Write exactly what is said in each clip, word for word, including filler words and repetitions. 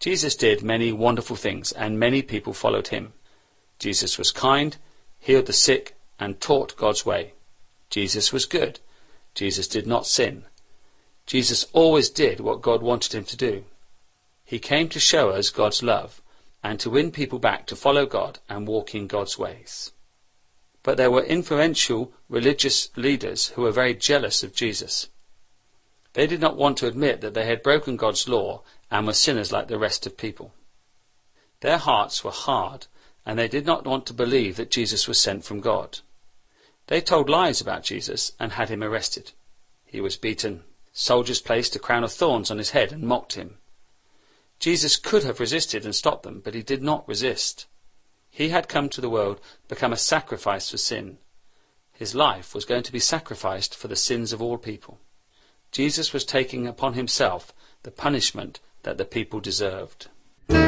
Jesus did many wonderful things, and many people followed him. Jesus was kind, healed the sick, and taught God's way. Jesus was good. Jesus did not sin. Jesus always did what God wanted him to do. He came to show us God's love, and to win people back to follow God and walk in God's ways. But there were influential religious leaders who were very jealous of Jesus. They did not want to admit that they had broken God's law and were sinners like the rest of people. Their hearts were hard, and they did not want to believe that Jesus was sent from God. They told lies about Jesus and had him arrested. He was beaten. Soldiers placed a crown of thorns on his head and mocked him. Jesus could have resisted and stopped them, but he did not resist. He had come to the world, become a sacrifice for sin. His life was going to be sacrificed for the sins of all people. Jesus was taking upon himself the punishment that the people deserved. The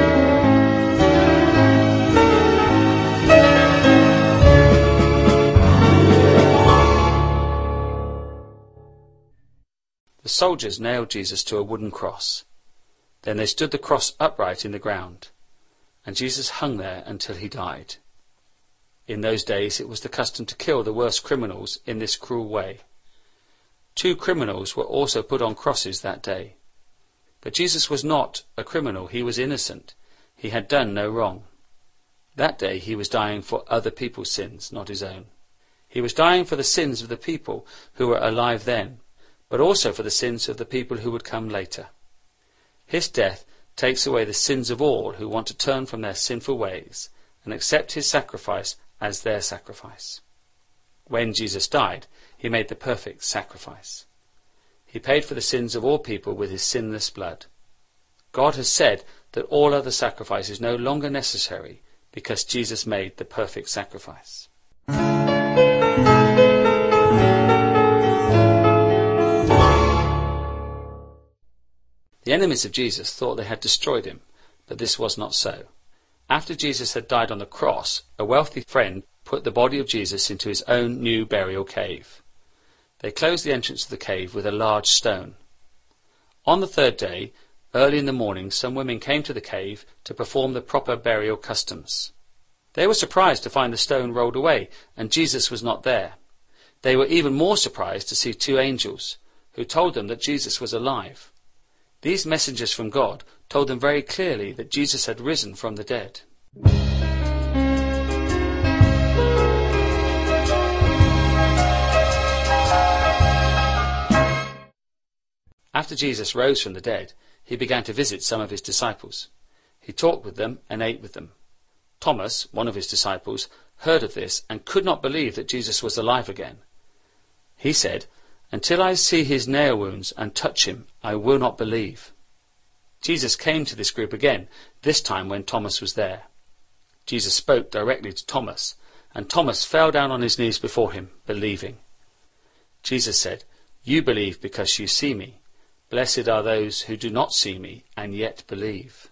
soldiers nailed Jesus to a wooden cross. Then they stood the cross upright in the ground, and Jesus hung there until he died. In those days it was the custom to kill the worst criminals in this cruel way. Two criminals were also put on crosses that day. But Jesus was not a criminal. He was innocent. He had done no wrong. That day he was dying for other people's sins, not his own. He was dying for the sins of the people who were alive then, but also for the sins of the people who would come later. His death takes away the sins of all who want to turn from their sinful ways and accept his sacrifice as their sacrifice. When Jesus died, he made the perfect sacrifice. He paid for the sins of all people with his sinless blood. God has said that all other sacrifice is no longer necessary because Jesus made the perfect sacrifice. The enemies of Jesus thought they had destroyed him, but this was not so. After Jesus had died on the cross, a wealthy friend put the body of Jesus into his own new burial cave. They closed the entrance to the cave with a large stone. On the third day, early in the morning, some women came to the cave to perform the proper burial customs. They were surprised to find the stone rolled away, and Jesus was not there. They were even more surprised to see two angels, who told them that Jesus was alive. These messengers from God told them very clearly that Jesus had risen from the dead. After Jesus rose from the dead, he began to visit some of his disciples. He talked with them and ate with them. Thomas, one of his disciples, heard of this and could not believe that Jesus was alive again. He said, "Until I see his nail wounds and touch him, I will not believe." Jesus came to this group again, this time when Thomas was there. Jesus spoke directly to Thomas, and Thomas fell down on his knees before him, believing. Jesus said, "You believe because you see me. Blessed are those who do not see me and yet believe."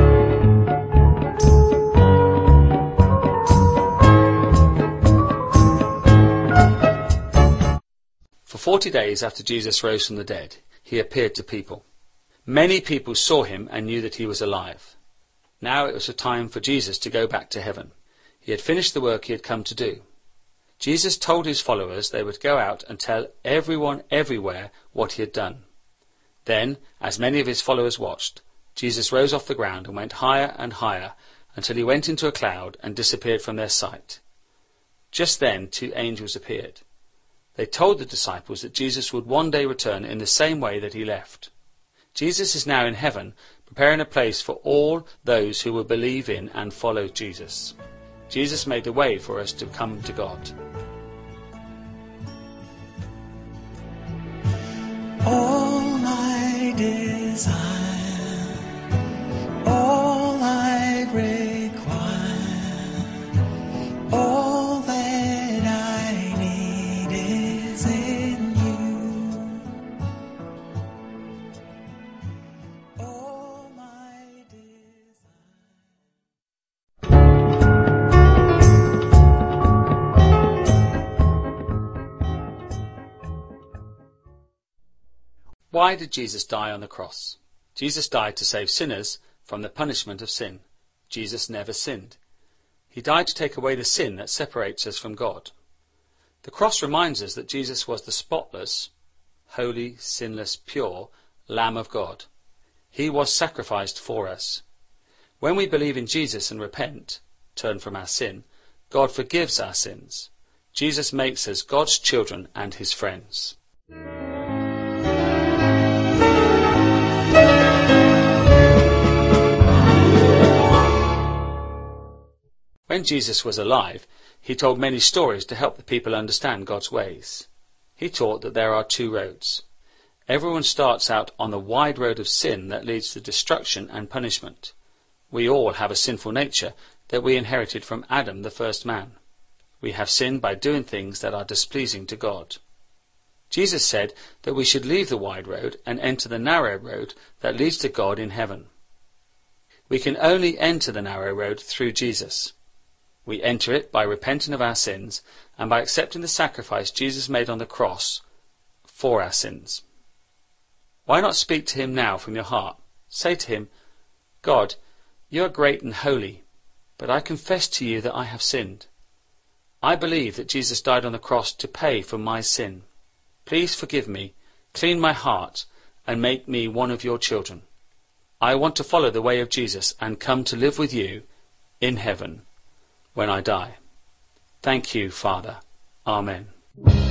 For forty days after Jesus rose from the dead, he appeared to people. Many people saw him and knew that he was alive. Now it was a time for Jesus to go back to heaven. He had finished the work he had come to do. Jesus told his followers they would go out and tell everyone everywhere what he had done. Then, as many of his followers watched, Jesus rose off the ground and went higher and higher until he went into a cloud and disappeared from their sight. Just then two angels appeared. They told the disciples that Jesus would one day return in the same way that he left. Jesus is now in heaven, preparing a place for all those who will believe in and follow Jesus. Jesus made the way for us to come to God. All my desire, all I require, all that I need is in you. All my desire. Why did Jesus die on the cross? Jesus died to save sinners, from the punishment of sin. Jesus never sinned. He died to take away the sin that separates us from God. The cross reminds us that Jesus was the spotless, holy, sinless, pure Lamb of God. He was sacrificed for us. When we believe in Jesus and repent, turn from our sin, God forgives our sins. Jesus makes us God's children and his friends. When Jesus was alive, he told many stories to help the people understand God's ways. He taught that there are two roads. Everyone starts out on the wide road of sin that leads to destruction and punishment. We all have a sinful nature that we inherited from Adam, the first man. We have sinned by doing things that are displeasing to God. Jesus said that we should leave the wide road and enter the narrow road that leads to God in heaven. We can only enter the narrow road through Jesus. We enter it by repenting of our sins and by accepting the sacrifice Jesus made on the cross for our sins. Why not speak to him now from your heart? Say to him, God, you are great and holy, but I confess to you that I have sinned. I believe that Jesus died on the cross to pay for my sin. Please forgive me, clean my heart, and make me one of your children. I want to follow the way of Jesus and come to live with you in heaven when I die. Thank you, Father. Amen.